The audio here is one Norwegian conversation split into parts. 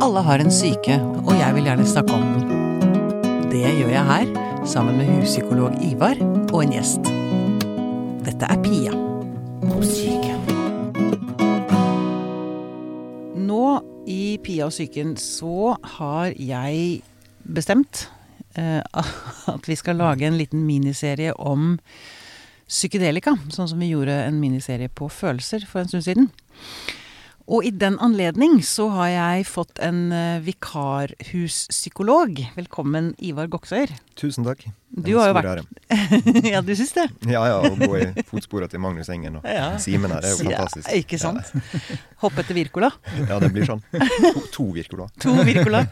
Alle har en syke, og jeg vil gjerne snakke om den. Det gjør jeg her, sammen med huspsykolog Ivar og en gjest. Dette er Pia og syke. Nå i Pia og syken så har jeg bestemt at vi skal lage en liten miniserie om psykedelika, sånn som vi gjorde en miniserie på følelser for en stund siden. Og i den anledning så har jeg fått en vikarhuspsykolog. Velkommen, Ivar Goksøyr. Tusen takk. Du har jo vært... Ja, du synes det? Ja, å gå i fotsporet til Magnus Engen og Simen her, det er jo fantastisk. Ja, ikke sant? Hoppe etter Wirkola. Ja, det blir sånn. To Wirkola. To Wirkola.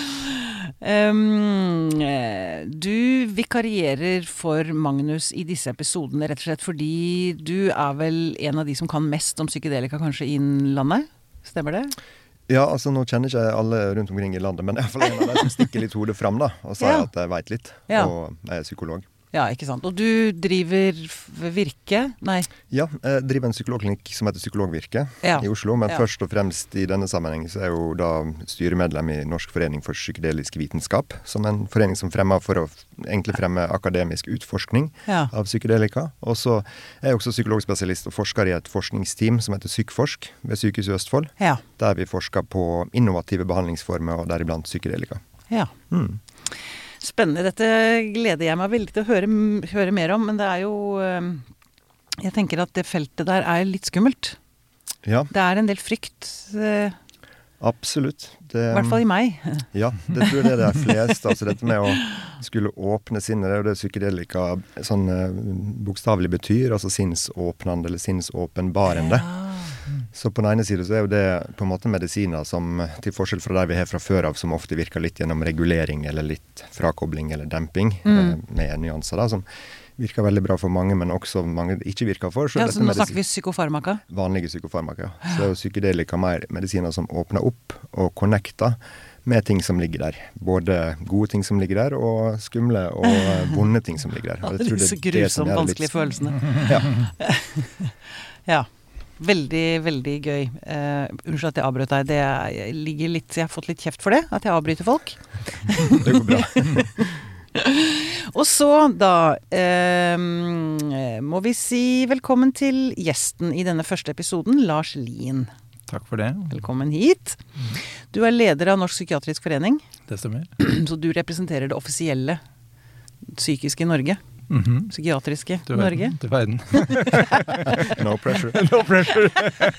Du vikarierer for Magnus i disse episodene rett og slett fordi du er vel en av de som kan mest om psykedelika kanskje innen landet, stemmer det? Ja, altså nå kjenner ikke jeg alle rundt omkring i landet, men i hvert fall en av de som stikker litt hodet frem da, og sier at jeg vet litt, og jeg er psykolog. Ja, ikke sant. Og du driver Virke? Nei. Ja, jeg driver en psykologklinikk som heter Psykologvirke i Oslo, men først og fremst i denne sammenhengen så er jeg jo da styremedlem i Norsk forening for psykedelisk vitenskap, som en forening som fremmer for å egentlig fremme akademisk utforskning av psykedelika. Og så er jeg også psykologspesialist og forsker i et forskningsteam som heter Psykforsk ved Sykehuset i Østfold, der vi forsker på innovative behandlingsformer og deriblant psykedelika. Ja. Spennende. Dette gleder jeg meg veldig til å høre mer om, men det er jo... Jeg tenker at det feltet der er litt skummelt. Ja. Det er en del frykt. Absolutt. I hvert fall i meg. Ja, det tror jeg det er flest. Altså dette med å skulle åpne sinnet, det er jo det psykedelika sånn bokstavelig betyr, altså sinnsåpnende eller sinnsåpenbarende. Så på den ene siden så er jo det på en måte medisiner som, til forskjell fra der vi har fra før av, som ofte virker litt gjennom regulering eller litt frakobling eller demping, med nyanser da, som virker veldig bra for mange, men også mange ikke virker for. Så så nå snakker vi psykofarmaka? Vanlige psykofarmaka, ja. Så er jo psykedelika mer medisiner som åpner opp og connecter med ting som ligger der. Både gode ting som ligger der, og skumle og vonde ting som ligger der. Og jeg tror disse grusomt vanskelige følelsene. Ja. Ja. Veldig, veldig gøy. Unnskyld at jeg avbrøt deg. Det ligger litt, jeg har fått litt kjeft for det, at jeg avbryter folk. Det går bra. Og så da må vi si velkommen til gjesten i denne første episoden, Lars Lien. Takk for det. Velkommen hit. Du er leder av Norsk psykiatrisk forening. Det stemmer. Så du representerer det offisielle psykiske Norge. Psykiatriske Norge. Til verden. No pressure. No pressure.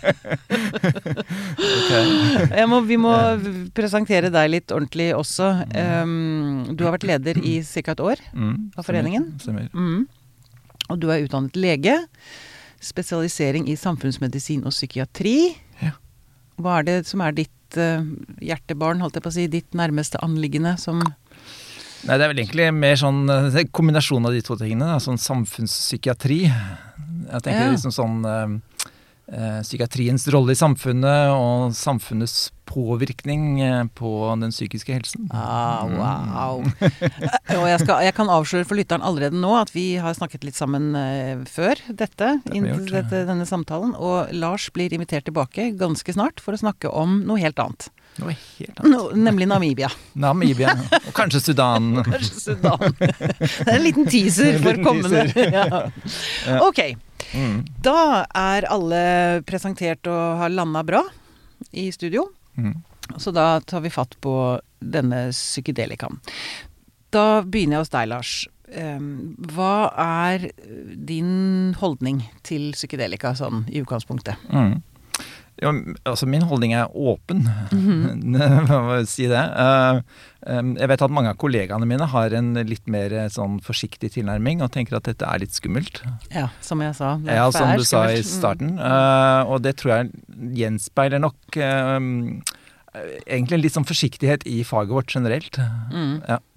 Okay. Vi må presentere deg litt ordentlig også. Du har vært leder i cirka et år av foreningen. Stemmer. Og du er utdannet lege, spesialisering i samfunnsmedisin og psykiatri. Ja. Hva er det som er ditt hjertebarn, holdt jeg på å si, ditt nærmeste anliggende som... Nei, det er vel egentlig mer sånn kombinasjon av de to tingene, da, sånn samfunnspsykiatri. Jeg tenker liksom sånn psykiatriens rolle i samfunnet og samfunnets påvirkning på den psykiske helsen. Wow. Og jeg kan avsløre for lytteren allerede nå at vi har snakket litt sammen før denne samtalen, og Lars blir invitert tilbake ganske snart for å snakke om noe helt annet. Nemlig Namibia. Og kanskje Sudan. Det er en liten teaser for kommende. Ok, da er alle presentert og har landet bra i studio. Så da tar vi fatt på denne psykedelikaen. Da begynner jeg hos deg, Lars. Hva er din holdning til psykedelika sånn i utgangspunktet? Ja, altså min holdning er åpen, hva må jeg si det. Jeg vet at mange av kollegaene mine har en litt mer sånn forsiktig tilnærming og tenker at dette er litt skummelt. Ja, som jeg sa. Ja, som du sa i starten. Og det tror jeg gjenspeiler nok egentlig en litt sånn forsiktighet i faget vårt generelt. Ja.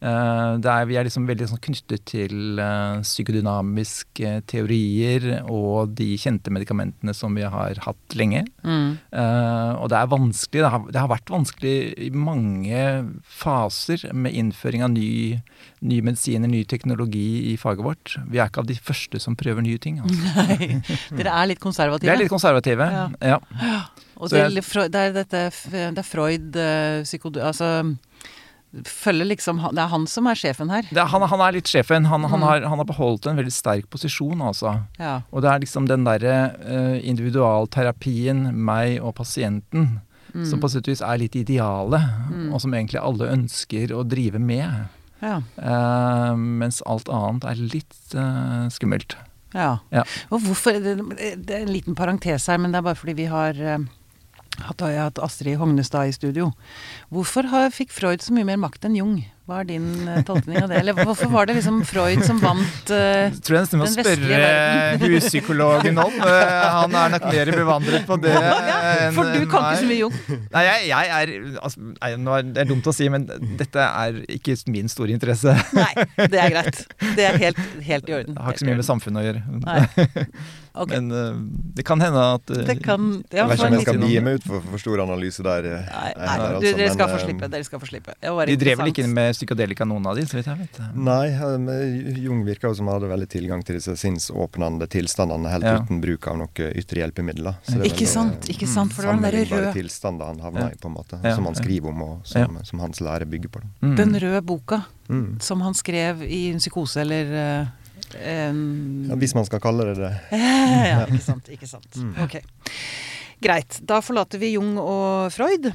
Vi liksom veldig sånn knyttet til psykodynamiske teorier og de kjente medikamentene som vi har hatt lenge. Og det vanskelig, det har vært vanskelig i mange faser med innføring av ny medisiner, ny teknologi i faget vårt. Vi ikke av de første som prøver nye ting. Altså. Nei, dere litt konservative. Vi litt konservative, ja. Og det er Freud, altså følger liksom, det han som sjefen her. Han litt sjefen, han har beholdt en veldig sterk posisjon altså. Ja. Og det liksom den der individualterapien, meg og pasienten, som på sett og vis litt ideale, og som egentlig alle ønsker å drive med. Ja. Mens alt annet litt skummelt. Ja. Og hvorfor, det en liten parentes her, men det bare fordi vi har hatt Astrid Hognestad i studio. Hvorfor fikk Freud så mye mer makt enn Jung? Hva din tolkning av det? Eller hvorfor var det liksom Freud som vant den vestlige verden? Tror jeg nesten må spørre huspsykologen om. Han nok mer bevandret på det. For du kan ikke så mye Jung. Nei, nå det dumt å si, men dette ikke min store interesse. Nei, det greit. Det helt i orden. Det har ikke så mye med samfunnet å gjøre. Nei. Okay. Men det kan hende at jeg vet ikke om jeg skal bli med ut for stor analyse der. Nei, dere skal få slippe. De drev vel ikke med psykodelika noen av de, så vidt jeg vet. Nei, Jung virker jo som hadde veldig tilgang til disse sinnsåpnende tilstandene helt uten bruk av noe ytre hjelpemidler. Ikke sant, for det var den der røde tilstander han havner i på en måte, som han skriver om og som hans lære bygger på. Den røde boka som han skrev i en psykose, eller hvis man skal kalle det det. Ja, ikke sant. Ok. Greit, da forlater vi Jung og Freud.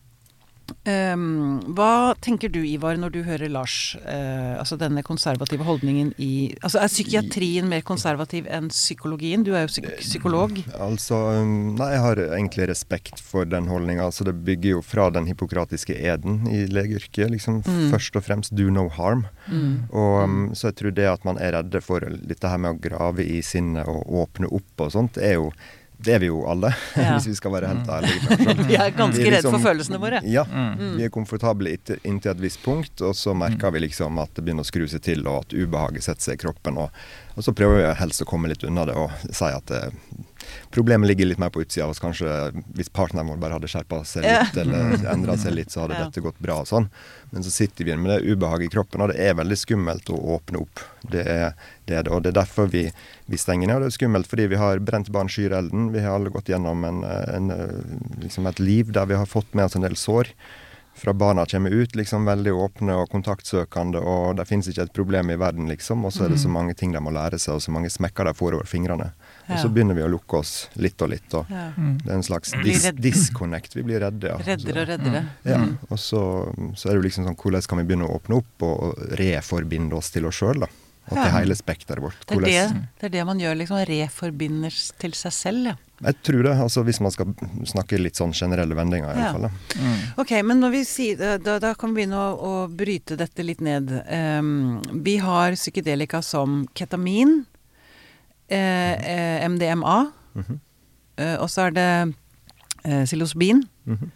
Hva tenker du, Ivar, når du hører Lars, altså denne konservative holdningen altså psykiatrien mer konservativ enn psykologien? Du jo psykolog. Altså, nei, jeg har egentlig respekt for den holdningen. Altså, det bygger jo fra den hippokratiske eden i legeyrket, liksom, først og fremst do no harm. Og så jeg tror det at man redde for dette her med å grave i sinnet og åpne opp og sånt, det vi jo alle, hvis vi skal være helt ærlige. Vi ganske redd for følelsene våre. Ja, vi komfortable inntil et visst punkt, og så merker vi liksom at det begynner å skru seg til, og at ubehaget setter seg i kroppen, og så prøver vi helst å komme litt unna det, og si at problemet ligger litt mer på utsida av oss. Kanskje hvis partneren vår bare hadde skjerpet seg litt, eller endret seg litt, så hadde dette gått bra og sånn. Men så sitter vi med det ubehaget i kroppen, og det veldig skummelt å åpne opp. Det det, og det derfor vi stenger ned, og det skummelt fordi vi har brent barn skyr elden. Vi har alle gått gjennom liksom et liv der vi har fått med oss en del sår. Fra barna kommer ut, liksom veldig åpne og kontaktsøkende, og det finnes ikke et problem i verden, liksom. Og så det så mange ting de må lære seg, og så mange smekker de får over fingrene. Og så begynner vi å lukke oss litt og litt, og det en slags disconnect. Vi blir redde, ja. Reddere og reddere. Ja, og så det jo liksom sånn, hvordan kan vi begynne å åpne opp og reforbinde oss til oss selv, da? Og til hele spekteret vårt. Det det man gjør, liksom, reforbinder til seg selv, ja. Jeg tror det, altså hvis man skal snakke litt sånn generelle vendinger i alle fall. Ok, men når vi sier, da kan vi begynne å bryte dette litt ned. Vi har psykedelika som ketamin, MDMA, og så det psilocybin,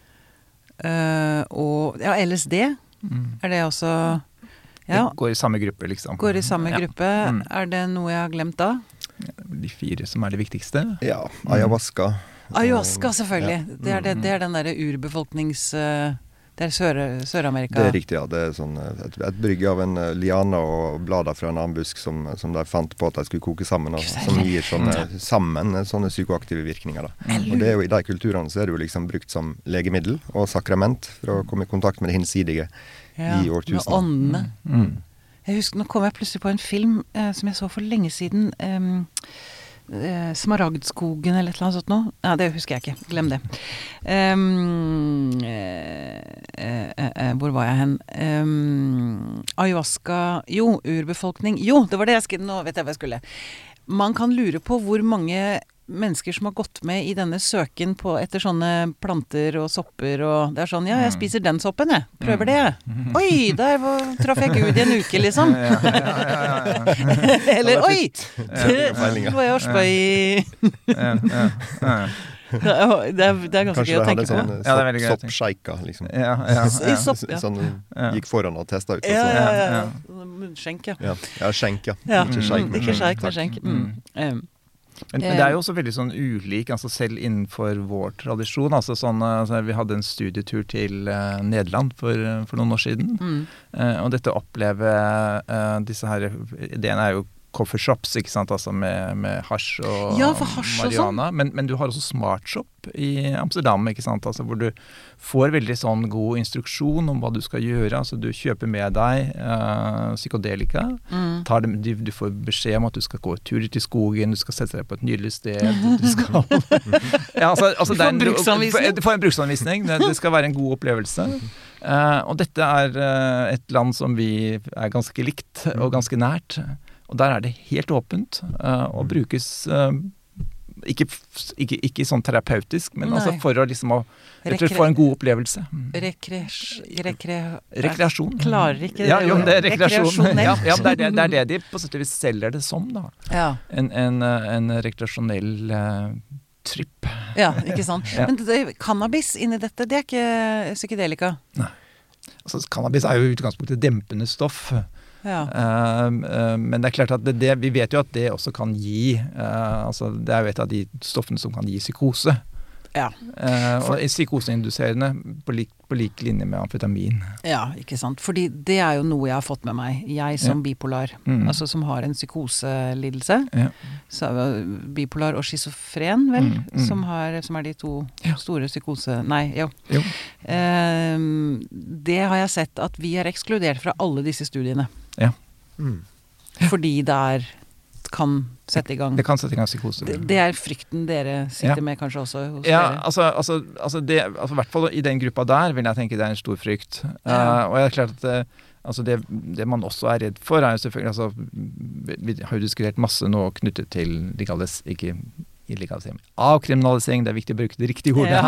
og LSD, det også... Ja. Det går i samme gruppe, liksom. Går i samme gruppe. Det noe jeg har glemt da? De 4 som det viktigste. Ja, ayahuasca. Ayahuasca, selvfølgelig. Det den der urbefolknings... Det Sør-Amerika. Det riktig, ja. Det sånn et brygge av en liane og blader fra en annen busk som de fant på at de skulle koke sammen, og som gir sånne psykoaktive virkninger. Da. Og det jo i de kulturene så det jo liksom brukt som legemiddel og sakrament for å komme i kontakt med det hinsidige i årtusener. Med åndene. Jeg husker, nå kom jeg plutselig på en film som jeg så for lenge siden, Smaragdskogen eller et eller annet sånt nå. Ja, det husker jeg ikke. Glem det. Hvor var jeg hen? Ayahuasca. Jo, urbefolkning. Jo, det var det jeg skrev. Nå vet jeg hva jeg skulle. Man kan lure på hvor mange mennesker som har gått med i denne søken etter sånne planter og sopper, og det sånn, ja, jeg spiser den soppen, jeg. Prøver det. Oi, der traff jeg Gud i en uke, liksom. Eller, oi, det var jeg også på i... Det er ganske gøy å tenke på. Kanskje det hadde sånn soppsjeika, liksom. Sånn gikk foran og testet ut. Munnskjenk, skjenk, Ikke sjeik, men skjenk. Men det er jo også veldig sånn ulik, altså selv innenfor vår tradisjon. Altså vi hadde en studietur til Nederland for noen år siden. Og dette opplever disse her ideene er jo coffeeshops, ikke sant, altså med hasj og marihuana. Men du har også smartshop i Amsterdam, ikke sant, altså hvor du får veldig sånn god instruksjon om hva du skal gjøre. Altså du kjøper med deg psykodelika, du får beskjed om at du skal gå turer til skogen, du skal sette deg på et nydelig sted, du skal du får en bruksanvisning, det skal være en god opplevelse. Og dette er et land som vi er ganske likt og ganske nært. Og der er det helt åpent, og brukes ikke sånn terapeutisk, men altså for å liksom få en god opplevelse. Rekreasjon. Klarer ikke det er rekreasjon. Det er det de på sett og vis selger det som, da. En rekreasjonell tripp. Ja, ikke sant. Men cannabis inni dette, det er ikke psykedelika? Nei. Altså, cannabis er jo i utgangspunktet dempende stoff. Men det er klart at vi vet jo at det også kan gi det er jo et av de stoffene som kan gi psykose. Og psykoseinduserende på lik linje med amfetamin. Ja, ikke sant. Fordi det er jo noe jeg har fått med meg. Jeg som bipolar, altså som har en psykoselidelse. Bipolar og schizofren, vel? Som er de to store psykose... Nei, det har jeg sett at vi er ekskludert fra alle disse studiene. Fordi det kan sette i gang. Det kan sette i gang psykose. Det er frykten dere sitter med kanskje også hos dere? Altså i hvert fall i den gruppa der vil jeg tenke det er en stor frykt. Og det er klart at det man også er redd for er jo selvfølgelig, vi har jo diskutert masse nå knyttet til illegalisering. Avkriminalisering, det er viktig å bruke det riktige ordet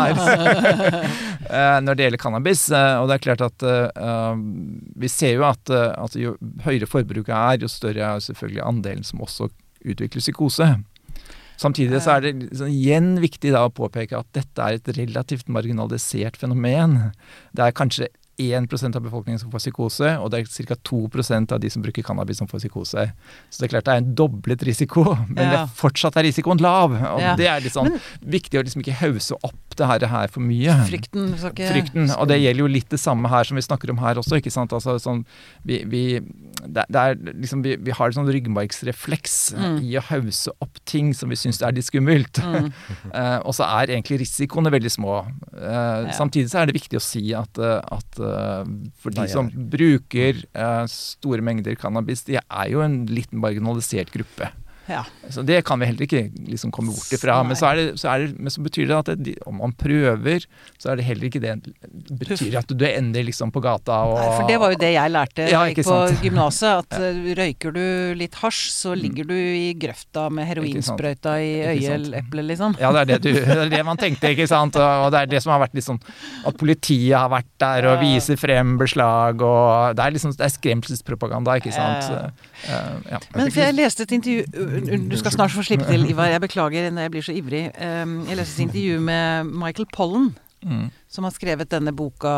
her. Når det gjelder cannabis, og det er klart at vi ser jo at jo høyere forbruket er, jo større er selvfølgelig andelen som også utvikler psykose. Samtidig så er det igjen viktig da å påpeke at dette er et relativt marginalisert fenomen. Det er kanskje 1% av befolkningen som får psykose, og det er ca. 2% av de som bruker cannabis som får psykose. Så det er klart det er en doblet risiko, men det fortsatt er risikoen lav. Og det er litt sånn viktig å liksom ikke hause opp det her for mye. Frykten, og det gjelder jo litt det samme her som vi snakker om her også, ikke sant? Altså sånn, vi har en sånn ryggmargsrefleks i å hause opp ting som vi synes er litt skummelt. Og så er egentlig risikoene veldig små. Samtidig så er det viktig å si at for de som bruker store mengder cannabis, de er jo en litt marginalisert gruppe. Så det kan vi heller ikke liksom komme bort ifra. Men så betyr det at om man prøver, så er det heller ikke det betyr at du ender liksom på gata. Nei, for det var jo det jeg lærte på gymnaset, at røyker du litt hasj, så ligger du i grøfta med heroinsprøyta i øyeeplet, liksom. Ja, det er det man tenkte, ikke sant? Og det er det som har vært liksom, at politiet har vært der og viser frem beslag, og det er skremselspropaganda, ikke sant? Men for jeg leste et intervju, du skal snart få slippe til, Ivar, jeg beklager når jeg blir så ivrig. Jeg leste et intervju med Michael Pollan, som har skrevet denne boka,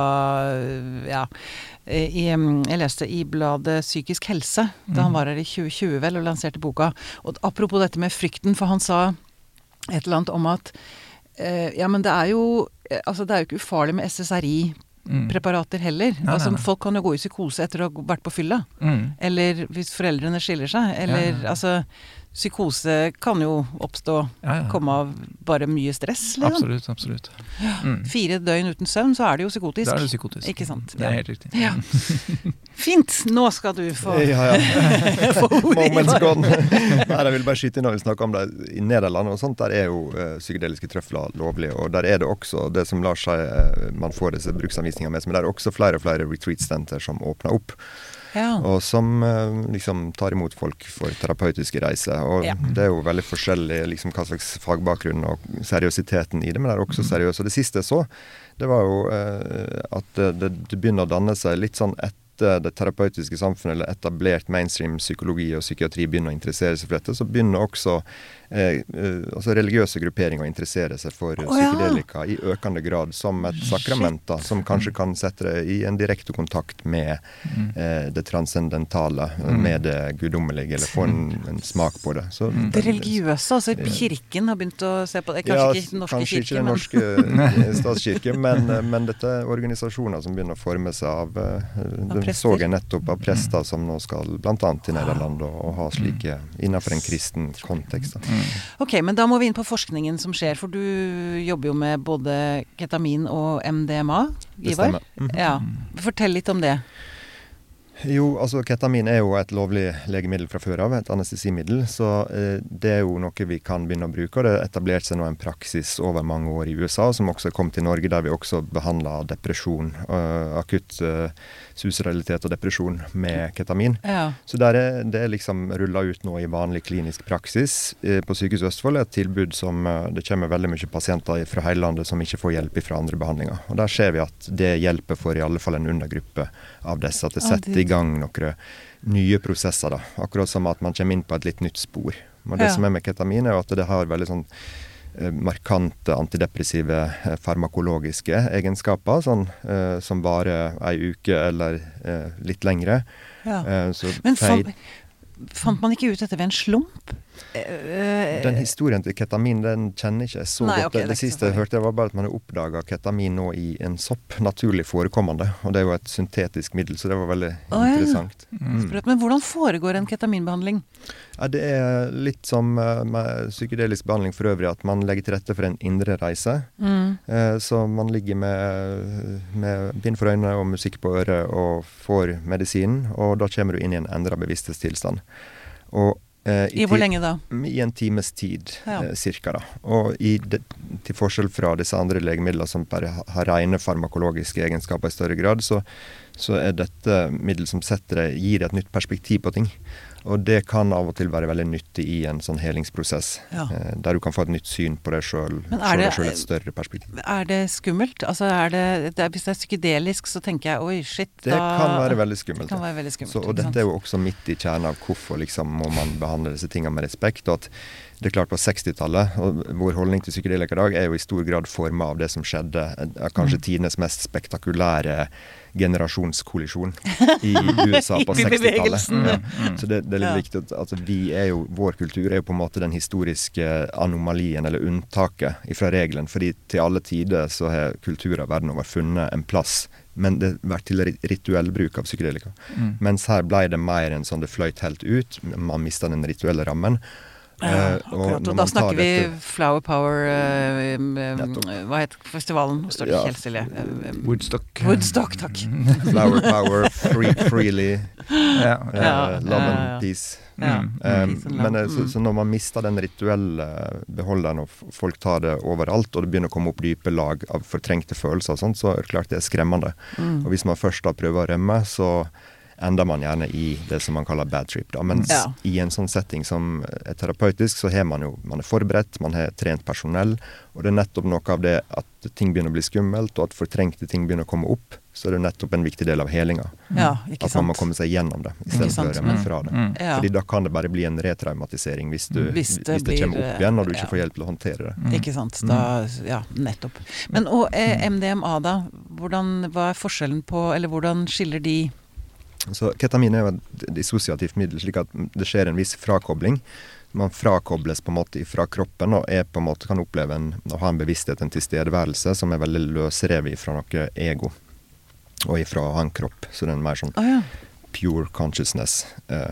jeg leste i bladet Psykisk helse, da han var her i 2020 vel, og lanserte boka. Og apropos dette med frykten, for han sa et eller annet om at men det er jo ikke ufarlig med SSRI-preparater heller. Nei. Folk kan jo gå i psykose etter å ha vært på fylla. Eller hvis foreldrene skiller seg. Eller, psykose kan jo oppstå, komme av bare mye stress. Liksom. Absolutt. 4 døgn uten søvn, så er det jo psykotisk. Da er det psykotisk. Ikke sant? Det er helt riktig. Ja. Fint! Nå skal du få få ordet. Moments gone. Nei, jeg vil bare skyte inn når vi snakker om det. I Nederland og sånt, der er jo psykedeliske trøfler lovlige, og der er det også det som lar seg, man får disse bruksanvisninger med, men der er også flere og flere retreat-center som åpner opp. Og som liksom tar imot folk for terapeutiske reiser. Og det er jo veldig forskjellig liksom, hva slags fagbakgrunn og seriøsiteten i det, men det er også seriøst. Og det siste jeg så, det var jo at det begynner å danne seg litt sånn etter det terapeutiske samfunnet, eller etablert mainstream psykologi og psykiatri begynner å interessere seg for dette, så begynner også altså religiøse grupperinger å interessere seg for psykedelika i økende grad som et sakrament, da, som kanskje kan sette det i en direkte kontakt med det transcendentale, med det guddommelige, eller få en smak på det. Så, det religiøse, altså kirken har begynt å se på det, kanskje ikke den norske kanskje kirke, ikke den norske statskirke, men dette er organisasjoner som begynner å forme seg av det så jeg nettopp av prester som nå skal blant annet til Nederland og ha slike innenfor en kristen kontekst. Ok, men da må vi inn på forskningen som skjer, for du jobber jo med både ketamin og MDMA, Ivar. Det stemmer. Ja, fortell litt om det. Jo, altså ketamin er jo et lovlig legemiddel fra før av, et anestesimiddel, så det er jo noe vi kan begynne å bruke, og det har etablert seg nå en praksis over mange år i USA, som også kom til Norge, der vi også behandler depresjon, akutt susrealitet og depresjon med ketamin. Ja. Så det er liksom rullet ut nå i vanlig klinisk praksis på Sykehuset Østfold, et tilbud som det kommer veldig mye pasienter fra hele landet som ikke får hjelp fra andre behandlinger. Og der ser vi at det hjelper for i alle fall en undergruppe av disse, at det setter i gang noen nye prosesser, da. Akkurat som at man kommer inn på et litt nytt spor. Men det som er med ketamin er at det har veldig sånn markante antidepressive farmakologiske egenskaper, sånn, som varer en uke eller litt lengre. Ja. Men fant man ikke ut dette ved en slump? Den historien til ketamin, den kjenner ikke jeg så godt. Okay, det siste jeg hørte var bare at man har oppdaget ketamin nå i en sopp, naturlig forekommende. Og det er jo et syntetisk middel, så det var veldig interessant. Ja. Men hvordan foregår en ketaminbehandling? Ja, det er litt som med psykedelisk behandling for øvrig, at man legger til rette for en indre reise. Så man ligger med bind for øynene og musikk på øret og får medisinen, og da kommer du inn i en endret bevissthetstilstand. Og I hvor lenge da? I en times tid, cirka da. Og til forskjell fra disse andre legemidler som bare har rene farmakologiske egenskaper i større grad, så er dette middel som gir et nytt perspektiv på ting. Og det kan av og til være veldig nyttig i en sånn helingsprosess, der du kan få et nytt syn på deg selv, et større perspektiv. Er det skummelt? Altså hvis det er psykedelisk, så tenker jeg, oi, shit, det kan være veldig skummelt. Det kan være veldig skummelt. Og dette er jo også midt i kjernen av hvorfor liksom må man behandle disse tingene med respekt, og at det er klart på 60-tallet, og vår holdning til psykedelika i dag er jo i stor grad formet av det som skjedde, kanskje tidenes mest spektakulære generasjonskollisjon i USA på 60-tallet. Ja. Så det er litt viktig at vår kultur er jo på en måte den historiske anomalien eller unntaket fra regelen, fordi til alle tider så har kulturer verden over funnet en plass, men det har vært til rituell bruk av psykedelika. Mens her ble det mer enn sånn det fløyt helt ut, man mistet den rituelle rammen. Og da snakker vi Flower Power, hva heter festivalen? Står det helt stille? Woodstock, takk. Flower Power, Freely, Love and Peace. Så når man mister den rituelle beholderen, og folk tar det overalt, og det begynner å komme opp dype lag av fortrengte følelser og sånt, så er det klart det er skremmende. Og hvis man først da prøver å rømme, så ender man gjerne i det som man kaller bad trip. Da. Mens i en sånn setting som er terapeutisk, så er man er forberedt, man har trent personell, og det er nettopp noe av det at ting begynner å bli skummelt, og at fortrengte ting begynner å komme opp, så er det nettopp en viktig del av helinga. At man må komme seg gjennom det, i stedet for å rømme fra det. Fordi da kan det bare bli en retraumatisering hvis det kommer opp igjen, og du ikke får hjelp til å håndtere det. Ikke sant, nettopp. Men og MDMA da, hva er forskjellen på, eller hvordan skiller de? Så ketamin er jo et dissosiativt middel, slik at det skjer en viss frakobling. Man frakobles på en måte fra kroppen, og på en måte kan oppleve å ha en bevissthet, en tilstedeværelse, som er veldig løsrevet fra noe ego, og ifra å ha en kropp. Så det er en mer sånn pure consciousness.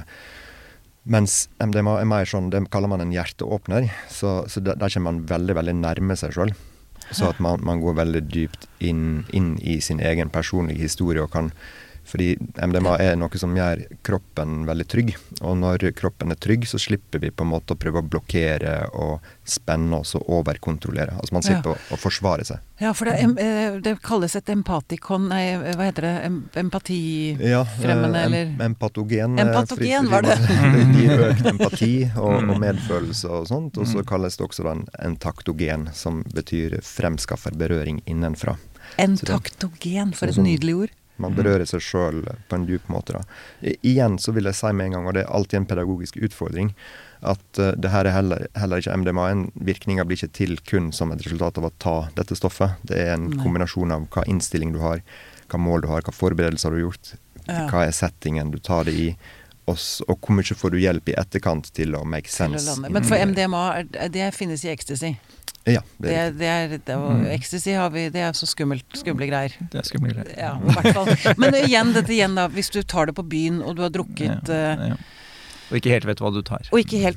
Mens MDMA er mer sånn, det kaller man en hjerteåpner, så der kommer man veldig, veldig nærme seg selv. Så at man går veldig dypt inn i sin egen personlige historie, og kan fordi MDMA er noe som gjør kroppen veldig trygg, og når kroppen er trygg, så slipper vi på en måte å prøve å blokkere og spenne oss og overkontrollere. Altså man slipper å forsvare seg. Ja, for det kalles et empatikon, hva heter det? Empatifremmende, eller? Empatogen. Empatogen var det. Det gir økt empati og medfølelse og sånt, og så kalles det også en taktogen, som betyr fremskaffer berøring innenfra. En taktogen, for et nydelig ord. Man berører seg selv på en dyp måte da. Igjen så vil jeg si med en gang, og det er alltid en pedagogisk utfordring, at det her er heller ikke MDMA. En virkninger blir ikke til kun som et resultat av å ta dette stoffet. Det er en kombinasjon av hva innstilling du har, hva mål du har, hva forberedelser du har gjort, hva er settingen du tar det i, og hvor mye får du hjelp i etterkant til å make sense. Men for MDMA, det finnes i ecstasy. Ja, ecstasy det er så skumle greier. Det er skumle greier. Ja, i hvert fall. Men igjen da, hvis du tar det på byen, og du har drukket... Og ikke helt vet hva du tar.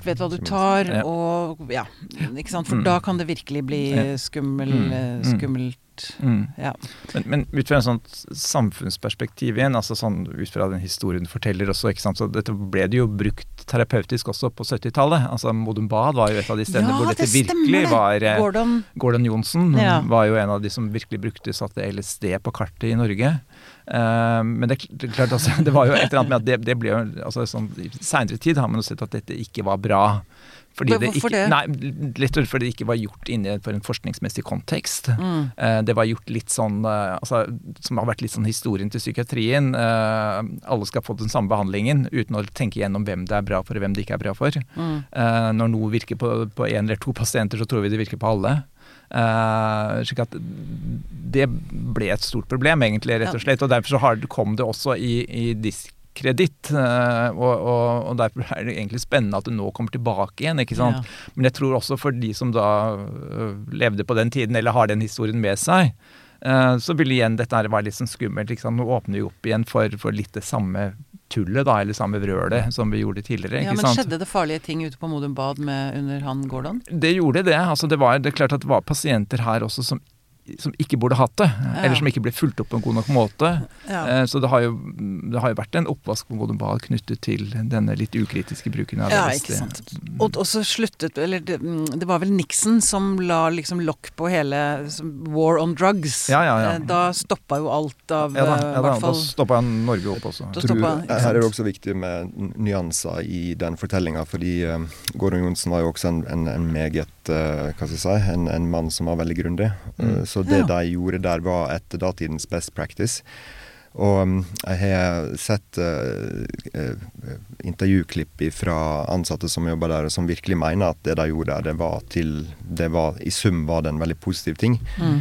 Og ikke sant? For da kan det virkelig bli skummelt. Ja. Men ut fra en sånn samfunnsperspektiv igjen, altså sånn ut fra den historien du forteller også, ikke sant, så dette ble det jo brukt terapeutisk også på 70-tallet. Altså Modum Bad var jo et av de stedene hvor dette virkelig var Gordon Johnson var jo en av de som virkelig satte LSD på kartet i Norge. Men det er klart altså, det var jo et eller annet med at det ble jo altså, sånn, i senere tid har man jo sett at dette ikke var bra. Hvorfor det? Nei, litt fordi det ikke var gjort inne for en forskningsmessig kontekst. Det var gjort litt sånn, altså, som har vært litt sånn historien til psykiatrien. Alle skal få den samme behandlingen, uten å tenke gjennom hvem det er bra for og hvem det ikke er bra for. Når noe virker på en eller to pasienter, så tror vi det virker på alle. Slik at det ble et stort problem egentlig, rett og slett. Og derfor så kom det også i diskreditt, og derfor er det egentlig spennende at det nå kommer tilbake igjen, ikke sant? Men jeg tror også for de som da levde på den tiden, eller har den historien med seg, så vil igjen dette her være litt sånn skummelt, ikke sant? Nå åpner vi opp igjen for litt det samme tullet da, eller samme vrølet som vi gjorde tidligere, ikke sant? Men skjedde det farlige ting ute på Modum Bad under han Gordon? Det gjorde det, altså det er klart at det var pasienter her også som ikke burde hatt det, eller som ikke ble fulgt opp på en god nok måte. Så det har jo vært en oppvask på Modum Bad knyttet til denne litt ukritiske bruken av LSD. Ikke sant. Og så sluttet, eller det var vel Nixon som la liksom lokk på hele war on drugs. Da stoppet jo alt av da stoppet han Norge opp også. Her er det også viktig med nyanser i den fortellingen, fordi Gordon Johnson var jo også en meget, hva skal jeg si, en mann som var veldig grundig. Så det de gjorde der var etter datidens best practice. Og jeg har sett intervjuklipp fra ansatte som jobber der, som virkelig mener at det de gjorde der, i sum var det en veldig positiv ting.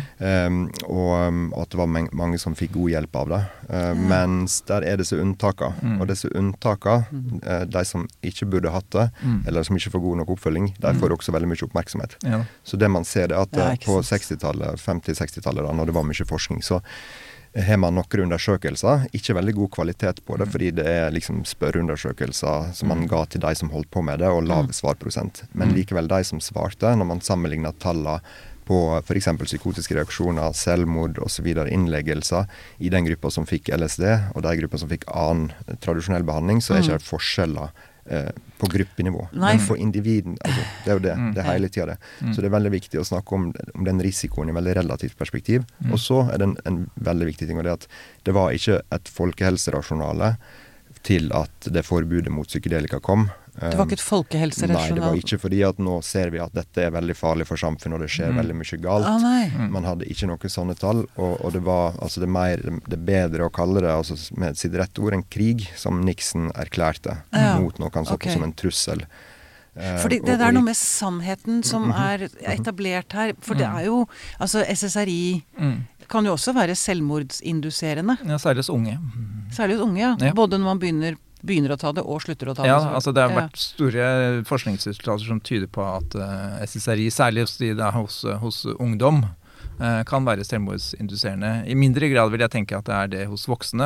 Og at det var mange som fikk god hjelp av det. Mens der er disse unntaker. Og disse unntaker, de som ikke burde hatt det, eller som ikke får god nok oppfølging, de får også veldig mye oppmerksomhet. Så det man ser er at på 60-tallet, 50-60-tallet, når det var mye forskning, så har man noen undersøkelser, ikke veldig god kvalitet på det, fordi det er liksom spørreundersøkelser som man ga til de som holdt på med det, og lav svarprosent. Men likevel de som svarte, når man sammenlignet tallene på for eksempel psykotiske reaksjoner, selvmord og så videre, innleggelser i den gruppa som fikk LSD, og de gruppa som fikk annen tradisjonell behandling, så er ikke det forskjeller på gruppenivå. Men for individen, altså, det er jo det hele tiden det. Så det er veldig viktig å snakke om den risikoen i veldig relativt perspektiv. Og så er det en veldig viktig ting, og det er at det var ikke et folkehelserasjonale til at det forbudet mot psykedelika kom. Det var ikke et folkehelserasjonale? Nei, det var ikke fordi at nå ser vi at dette er veldig farlig for samfunnet, og det skjer veldig mye galt. Man hadde ikke noen sånne tall, og det var, altså det er bedre å kalle det, altså med sitt rette ord, en krig som Nixon erklærte mot noe han så på som en trussel. Fordi det er noe med sannheten som er etablert her, for det er jo, altså SSRI kan jo også være selvmordsinduserende. Ja, særlig hos unge. Særlig hos unge, ja. Både når man begynner å ta det og slutter å ta det. Ja, altså det har vært store forskningsresultater som tyder på at SSRI, særlig hos ungdom, kan være selvmordsinduserende. I mindre grad vil jeg tenke at det er det hos voksne,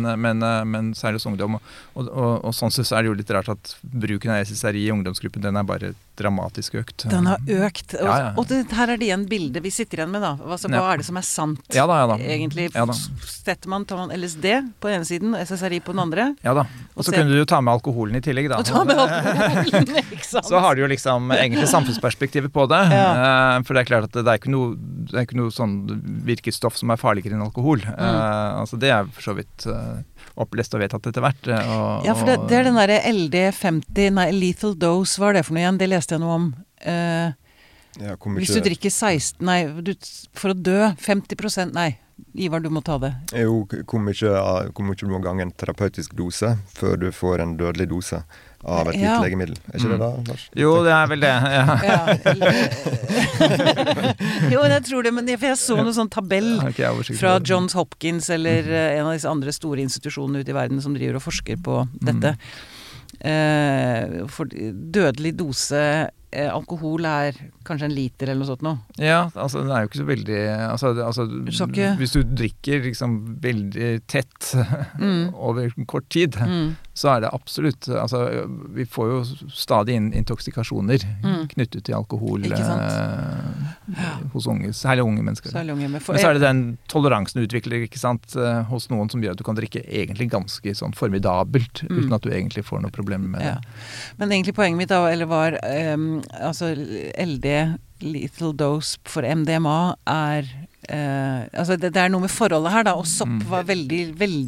men særlig hos ungdom. Og sånn sett er det jo litt rart at bruken av SSRI i ungdomsgruppen, den er bare dramatisk økt. Den har økt. Og her er det igjen bildet vi sitter igjen med da. Altså, hva er det som er sant? Ja da. Egentlig tar man LSD på den ene siden, og SSRI på den andre. Ja da. Og så kunne du jo ta med alkoholen i tillegg da. Og ta med alkoholen, ikke sant? Så har du jo liksom egentlig samfunnsperspektivet på det. For det er klart at det er ikke noe sånn virkestoff som er farligere enn alkohol. Altså det er for så vidt opplest og vedtatt etter hvert. Ja, for det er den der LD50, lethal dose, hva er det for noe igjen? Det leste jeg noe om. Hvis du drikker 16, for å dø 50%, Ivar, du må ta det. Jo, hvor mye du må gange en terapeutisk dose før du får en dødelig dose av et gitt legemiddel. Ikke det da, Lars? Jo, det vel det, Jo, jeg tror det, men for jeg så noen sånn tabell fra Johns Hopkins eller en av disse andre store institusjonene ute i verden som driver og forsker på dette. For dødelig dose alkohol kanskje 1 liter eller noe sånt nå. Ja, altså det jo ikke så veldig hvis du drikker liksom veldig tett over kort tid, så det absolutt, altså vi får jo stadig intoksikasjoner knyttet til alkohol hos unge, særlig unge mennesker. Men så det den toleransen du utvikler, ikke sant, hos noen som gjør at du kan drikke egentlig ganske sånn formidabelt, uten at du egentlig får noe problem med det. Men egentlig poenget mitt da, eller var altså LD, lethal dose for MDMA altså det noe med forholdet her da, og sopp var veldig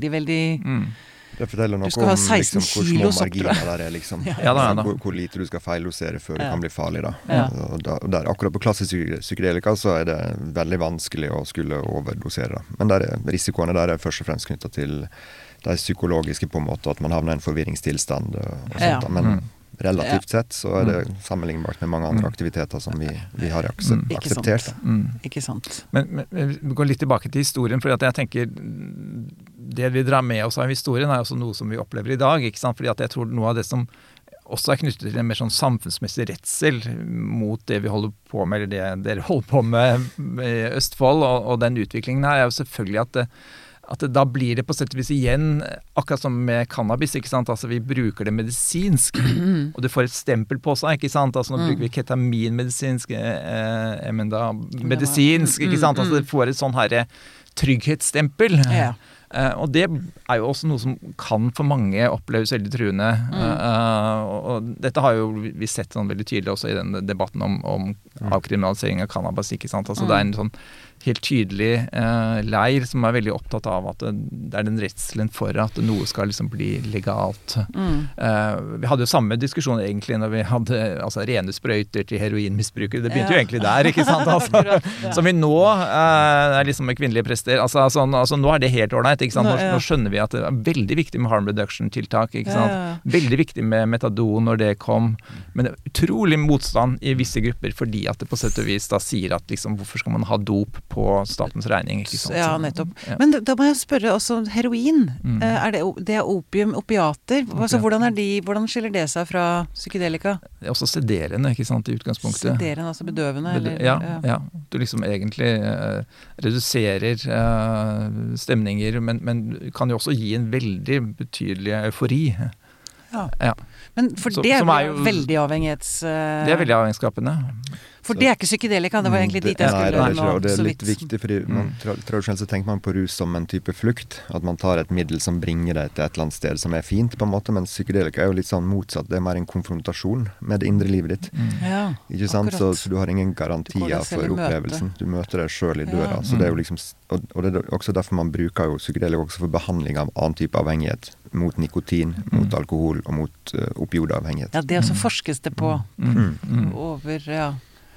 Det forteller noe om liksom, hvor små marginer der liksom. Hvor lite du skal feildosere før det kan bli farlig da. Og akkurat på klassisk psykedelika så det veldig vanskelig å skulle overdosere da. Men risikoene der først og fremst knyttet til det psykologiske på en måte, at man havner i en forvirringstilstand og sånt da. Men relativt sett så det sammenlignbart med mange andre aktiviteter som vi har akseptert. Ikke sant. Men vi går litt tilbake til historien, fordi at jeg tenker det vi drar med oss av historien også noe som vi opplever i dag, ikke sant? Fordi at jeg tror noe av det som også knyttet til en mer sånn samfunnsmessig redsel mot det vi holder på med, eller det dere holder på med i Østfold, og den utviklingen her jo selvfølgelig at da blir det på sett og vis igjen akkurat som med cannabis, ikke sant? Altså vi bruker det medisinsk, og du får et stempel på seg, ikke sant? Altså nå bruker vi ketamin medisinsk, medisinsk, ikke sant? Altså det får et sånn her trygghetsstempel. Og det jo også noe som kan for mange oppleves veldig truende. Og dette har jo vi sett sånn veldig tydelig også i den debatten om avkriminalisering av cannabis, ikke sant? Altså det en sånn helt tydelig leir som veldig opptatt av at det den redselen for at noe skal liksom bli legalt. Vi hadde jo samme diskusjon egentlig når vi hadde altså, rene sprøyter til heroinmisbrukere. Det begynte jo egentlig der, ikke sant? Altså, som vi nå liksom med kvinnelige prester. Altså, nå det helt ordentlig, ikke sant? Nå skjønner vi at det veldig viktig med harm reduction-tiltak, ikke sant? Veldig viktig med metadon når det kom, men det utrolig motstand i visse grupper fordi at det på sett og vis da sier at liksom, hvorfor skal man ha dop på statens regning, ikke sant? Ja, nettopp. Men da må jeg spørre også, heroin, det opium, opiater, altså hvordan skiller det seg fra psykedelika? Det også sederende, ikke sant, i utgangspunktet. Sederende, altså bedøvende? Ja. Du liksom egentlig reduserer stemninger, men kan jo også gi en veldig betydelig eufori. Ja. Men for det jo veldig avhengighets... Det veldig avhengighetsskapende. For det ikke psykedelika, det var egentlig dit jeg skulle nå. Og det litt viktig, fordi tradisjonelt så tenker man på rus som en type flukt, at man tar et middel som bringer deg til et eller annet sted som fint på en måte, men psykedelika jo litt sånn motsatt, det mer en konfrontasjon med det indre livet ditt. Ikke sant? Så du har ingen garantier for opplevelsen. Du møter deg selv i døra, så det jo liksom, og det også derfor man bruker jo psykedelika også for behandling av annen type avhengighet, mot nikotin, mot alkohol og mot opioidavhengighet. Ja, det også forskes det på over,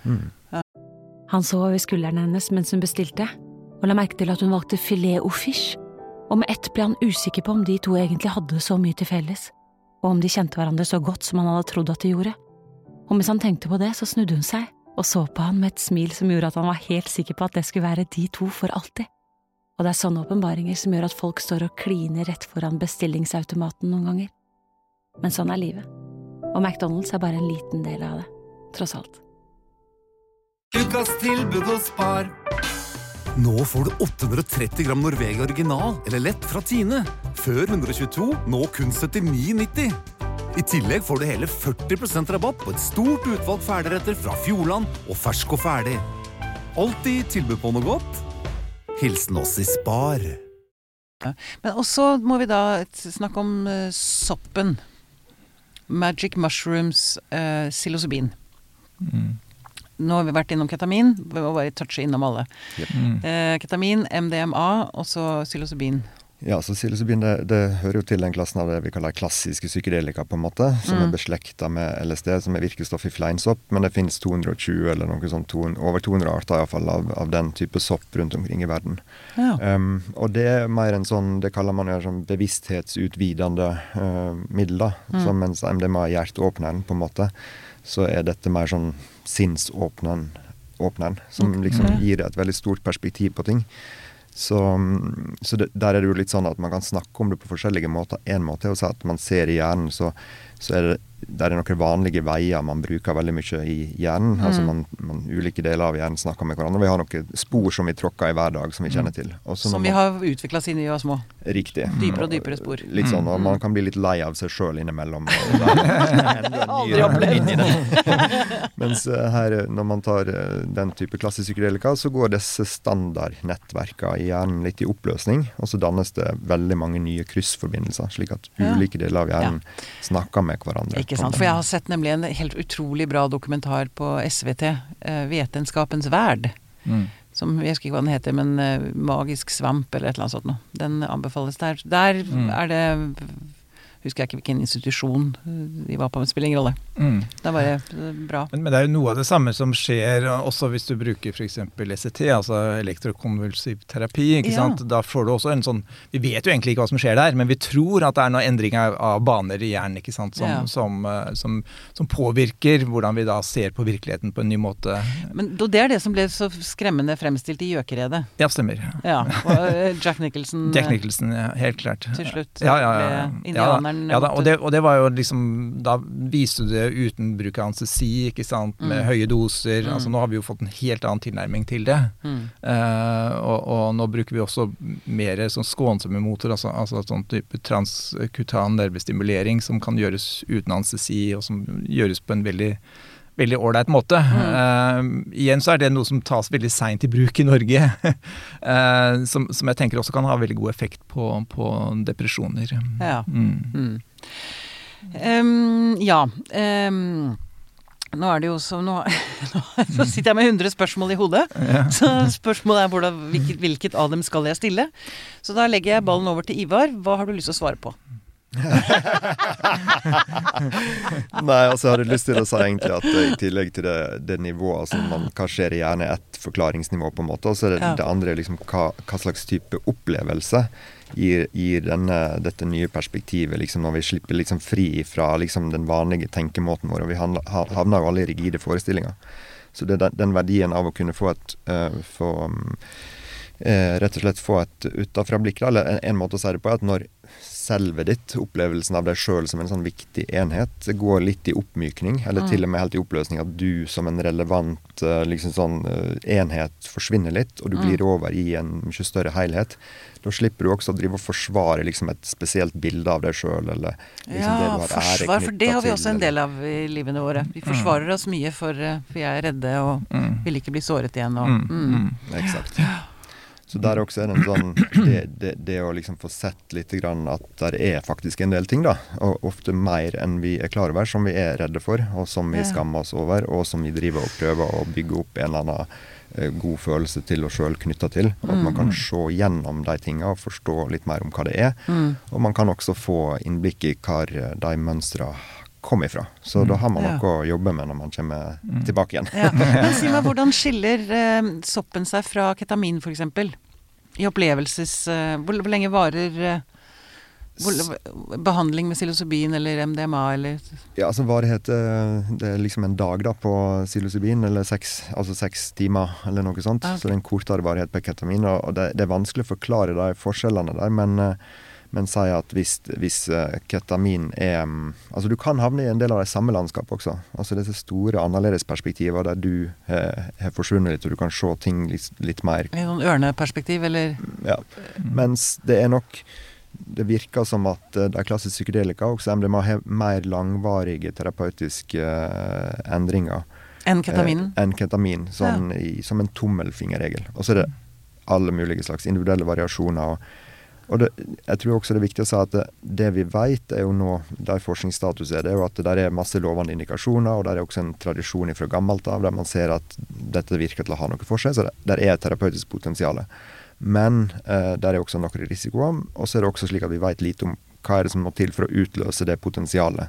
Han så over skulderen hennes mens hun bestilte, og la merke til at hun valgte filet au fish, og med ett ble han usikker på om de to egentlig hadde så mye til felles, og om de kjente hverandre så godt som han hadde trodd at de gjorde. Og mens han tenkte på det, så snudde hun seg, og så på han med et smil som gjorde at han var helt sikker på at det skulle være de to for alltid. Og det sånne åpenbaringer som gjør at folk står og kliner rett foran bestillingsautomaten noen ganger. Men sånn livet. Og McDonald's bare en liten del av det, tross alt. Ukas tilbud hos Spar. Nå får du 830 gram Norvegia original eller lett fra Tine. Før 122, nå kun 79,90. I tillegg får du hele 40% rabatt på et stort utvalg ferdigretter fra Fjordland og fersk og ferdig. Alltid tilbud på noe godt. Hilsen oss i Spar. Men også må vi da snakke om soppen. Magic mushrooms, psilocybin. Nå har vi vært innom ketamin, vi må bare touche innom alle. Ketamin, MDMA, og så psilocybin. Ja, så psilocybin det hører jo til den klassen av det vi kaller klassiske psykedelika på en måte, som beslektet med LSD, som virkestoff i fleinsopp, men det finnes 220 eller noe sånt, over 200 arter i hvert fall av den type sopp rundt omkring i verden. Ja. Og det mer en sånn, det kaller man jo sånn bevissthetsutvidende middel da, som mens MDMA er hjerteåpneren på en måte, så er dette mer sånn sinnsåpneren, som liksom gir et veldig stort perspektiv på ting. Så der er det jo litt sånn at man kan snakke om det på forskjellige måter. En måte er å si at man ser i hjernen, så er det der noen vanlige veier man bruker veldig mye i hjernen. Altså ulike deler av hjernen snakker med hverandre. Vi har noen spor som vi tråkker i hver dag, som vi kjenner til. Som vi har utviklet siden vi var små. Riktig. Dypere og dypere spor. Litt sånn, og man kan bli litt lei av seg selv innimellom. Aldri opplevd. Mens her, når man tar den type klassisk psykedelika, så går disse standardnettverkene i hjernen litt i oppløsning, og så dannes det veldig mange nye kryssforbindelser, slik at ulike deler av hjernen snakker med hverandre. Ikke sant, for jeg har sett nemlig en helt utrolig bra dokumentar på SVT, Vetenskapens verd, som, jeg husker ikke hva den heter, men Magisk svamp eller et eller annet sånt noe. Den anbefales der. Der er det, husker jeg ikke hvilken institusjon de var på, men det spiller ingen rolle. Det er bare bra. Men det er jo noe av det samme som skjer også hvis du bruker for eksempel ECT, altså elektrokonvulsiv terapi, ikke sant? Da får du også en sånn, vi vet jo egentlig ikke hva som skjer der, men vi tror at det er noen endringer av baner i hjernen, ikke sant? Som påvirker hvordan vi da ser på virkeligheten på en ny måte. Men det er det som ble så skremmende fremstilt i Gjøkeredet. Ja, stemmer. Ja, og Jack Nicholson, ja, helt klart. Til slutt ble indianeren. Ja da, og det var jo liksom, da viste du det uten bruk av anestesi, ikke sant, med høye doser. Altså nå har vi jo fått en helt annen tilnærming til det. Og nå bruker vi også mer sånn skånsomme motor, altså sånn type transkutan nervestimulering som kan gjøres uten anestesi, og som gjøres på en veldig ordentlig måte. Igjen så er det noe som tas veldig sent i bruk i Norge, som jeg tenker også kan ha veldig god effekt på depresjoner. Ja. Nå er det jo så nå sitter jeg med 100 spørsmål i hodet. Så spørsmålet er hvilket av dem skal jeg stille? Så da legger jeg ballen over til Ivar. Hva har du lyst til å svare på? Nei, altså jeg hadde lyst til å si egentlig at i tillegg til det nivået, altså hva skjer i hjernen, ett forklaringsnivå på en måte, og så er det andre liksom hva slags type opplevelse gir dette nye perspektivet, liksom når vi slipper liksom fri fra liksom den vanlige tenkemåten vår, og vi havner jo alle i rigide forestillinger. Så det er den verdien av å kunne få rett og slett få et utenfra blikk, eller en måte å si det på, at når selve ditt, opplevelsen av deg selv som en sånn viktig enhet, går litt i oppmykning, eller til og med helt i oppløsning, at du som en relevant liksom sånn enhet forsvinner litt, og du blir over i en mye større helhet. Da slipper du også å drive og forsvare liksom et spesielt bilde av deg selv, eller liksom det du har ære knyttet til. For det har vi også en del av i livene våre. Vi forsvarer oss mye for vi er redde og vil ikke bli såret igjen. Eksakt. Så der også er det en sånn, det å liksom få sett litt grann at der er faktisk en del ting da, og ofte mer enn vi er klar over, som vi er redde for, og som vi skammer oss over, og som vi driver og prøver å bygge opp en eller annen god følelse til oss selv knyttet til. At man kan se gjennom de tingene og forstå litt mer om hva det er. Og man kan også få innblikk i hva de mønstrene kom ifra. Så da har man noe å jobbe med når man kommer tilbake igjen. Men si meg, hvordan skiller soppen seg fra ketamin for eksempel? I opplevelses... Hvor lenge varer behandling med psilocybin eller MDMA eller... Ja, altså varighet, det er liksom en dag da på psilocybin, eller 6 timer eller noe sånt. Så det er en kortere varighet på ketamin, og det er vanskelig å forklare de forskjellene der, men sier at hvis ketamin er... Altså du kan havne i en del av de samme landskap også. Altså disse store annerledes perspektiver der du har forsvunnet litt, og du kan se ting litt mer... I noen ørneperspektiv, eller? Ja, mens det er nok... Det virker som at de klassiske psykedelika også MDMA har mer langvarige terapeutiske endringer. Enn ketaminen? Enn ketamin, som en tommelfingerregel. Og så er det alle mulige slags individuelle variasjoner, og jeg tror også det er viktig å si at det vi vet er jo nå, der forskningsstatus er jo at der er masse lovende indikasjoner, og der er også en tradisjon fra gammelt av, der man ser at dette virker til å ha noe for seg, så der er et terapeutisk potensial. Men der også noen risikoer, og så det også slik at vi vet lite om hva det som må til for å utløse det potensialet.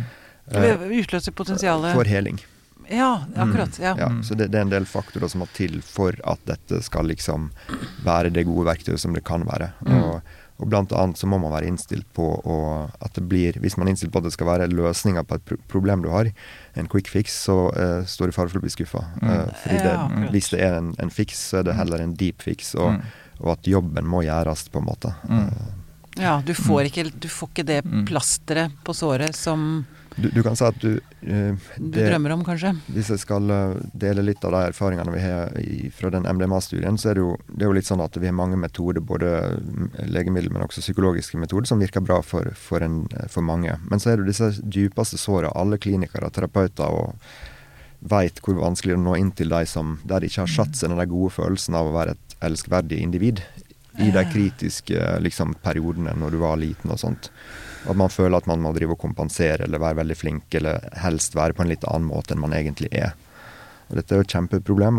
Utløse potensialet? For heling. Ja, akkurat. Ja. Så det en del faktorer som må til for at dette skal liksom være det gode verktøyet som det kan være. Og blant annet så må man være innstilt på at det blir, hvis man er innstilt på at det skal være løsninger på et problem du har, en quick fix, så står det i fare for å bli skuffet. Fordi hvis det er en fix, så er det heller en deep fix, og at jobben må gjøres på en måte. Ja, du får ikke det plasteret på såret som du kan si at du drømmer om, kanskje? Hvis jeg skal dele litt av de erfaringene vi har fra den MDMA-studien, så det er jo litt sånn at vi har mange metoder, både legemiddel, men også psykologiske metoder, som virker bra for mange. Men så er det disse dypeste sårene, alle klinikere og terapeuter, og vet hvor vanskelig det er å nå inn til de der de ikke har satt seg den gode følelsen av å være et elskverdig individ i de kritiske liksom, periodene når du var liten og sånt. At man føler at man må drive og kompensere eller være veldig flink, eller helst være på en litt annen måte enn man egentlig er. Og dette er jo et kjempeproblem,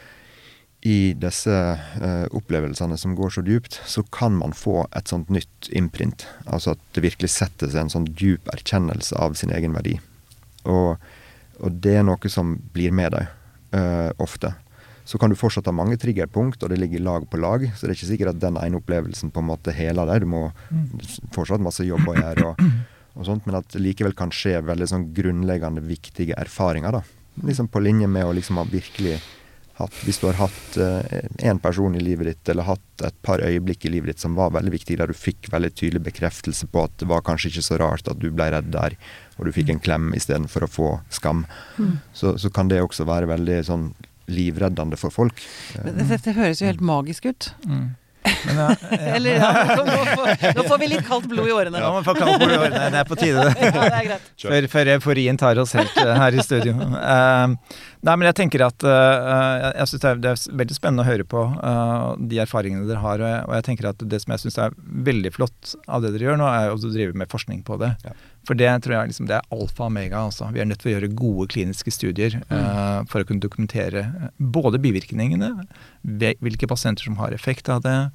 og i disse opplevelsene som går så dypt, så kan man få et sånt nytt imprint. Altså at det virkelig setter seg en sånn dyp erkjennelse av sin egen verdi. Og det er noe som blir med deg ofte. Så kan du fortsatt ha mange triggerpunkt, og det ligger lag på lag, så det er ikke sikkert at den ene opplevelsen på en måte heler deg. Du må fortsatt masse jobb å gjøre og sånt, men at det likevel kan skje veldig sånn grunnleggende viktige erfaringer da. Liksom på linje med å liksom ha virkelig hatt, hvis du har hatt en person i livet ditt, eller hatt et par øyeblikk i livet ditt som var veldig viktig, der du fikk veldig tydelig bekreftelse på at det var kanskje ikke så rart at du ble redd der, og du fikk en klem i stedet for å få skam. Så kan det også være veldig sånn livreddende for folk. Dette høres jo helt magisk ut. Men Eller nå får vi litt kaldt blod i årene. Ja, man får kaldt blod i årene, det på tide. Ja, det greit. Før euforien tar oss helt her i studio. Nei, men jeg tenker at jeg synes det er veldig spennende å høre på de erfaringene dere har, og jeg tenker at det som jeg synes er veldig flott av det dere gjør nå, er å drive med forskning på det. Ja. For det tror jeg liksom, det er alfa og omega. Altså. Vi er nødt til å gjøre gode kliniske studier for å kunne dokumentere både bivirkningene, hvilke pasienter som har effekt av det,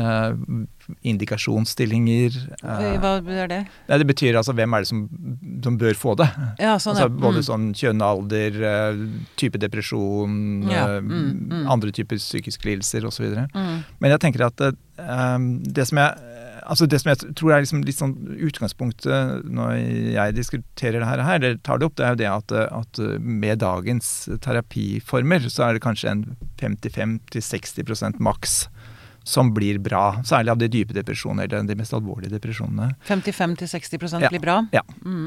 indikasjonsstillinger. Hva er det? Nei, det betyr altså hvem er det som bør få det. Ja, sånn, altså, både sånn kjønn, alder, type depresjon, andre typer psykiske lidelser og så videre. Men jeg tenker at det som jeg tror er liksom litt sånn utgangspunktet når jeg diskuterer det her, det tar det opp, det er jo det at med dagens terapiformer så er det kanskje en 55-60% maks som blir bra, særlig av de dype depresjonene eller de mest alvorlige depresjonene. 55-60% blir bra? Ja.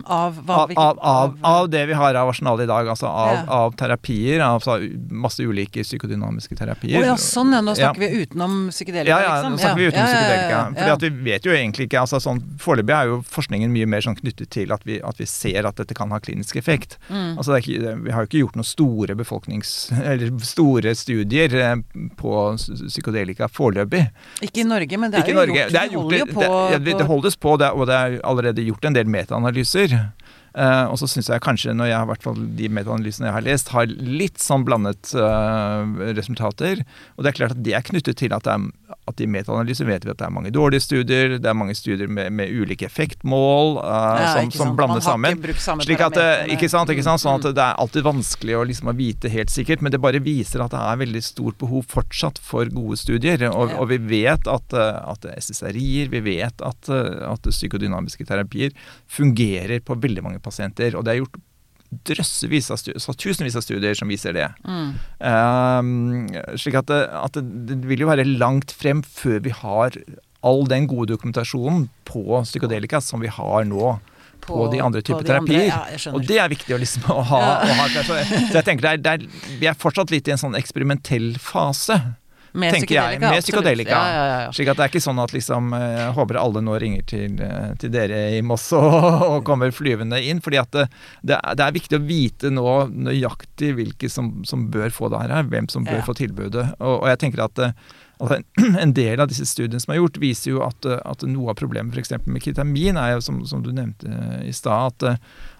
Av det vi har av arsenal i dag, altså av terapier, av masse ulike psykodynamiske terapier. Ja, sånn, nå snakker vi utenom psykedelika, liksom. Nå snakker vi utenom psykedelika. Fordi at vi vet jo egentlig ikke, altså sånn, foreløpig er jo forskningen mye mer sånn knyttet til at vi ser at dette kan ha klinisk effekt. Altså vi har jo ikke gjort noen eller store studier på psykedelika foreløpig. Ikke i Norge, men det er jo gjort. Det holdes på, og det er allerede gjort en del metaanalyser. Og så synes jeg kanskje, når jeg i hvert fall de metaanalysene jeg har lest, har litt sånn blandet resultater. Og det er klart at det er knyttet til at i metaanalyser vet vi at det er mange dårlige studier, det er mange studier med ulike effektmål som blandes sammen. Slik at, ikke sant, sånn at det er alltid vanskelig å vite helt sikkert, men det bare viser at det er veldig stort behov fortsatt for gode studier. Og vi vet at SSRI-er, vi vet at psykodynamiske terapier fungerer på veldig mange pasienter, og det er gjort drøssevis av studier, tusenvis av studier som viser det. Slik at det vil jo være langt frem før vi har all den gode dokumentasjonen på psykodelika som vi har nå på de andre typer terapier. Og det er viktig å ha. Så jeg tenker vi er fortsatt litt i en sånn eksperimentell fase. Med psykodelika. Slik at det er ikke sånn at jeg håper alle nå ringer til dere i Moss og kommer flyvende inn, fordi at det er viktig å vite nå nøyaktig hvilke som bør få det her, hvem som bør få tilbudet. Og jeg tenker at en del av disse studiene som er gjort, viser jo at noe av problemet for eksempel med ketamin er jo, som du nevnte i stad,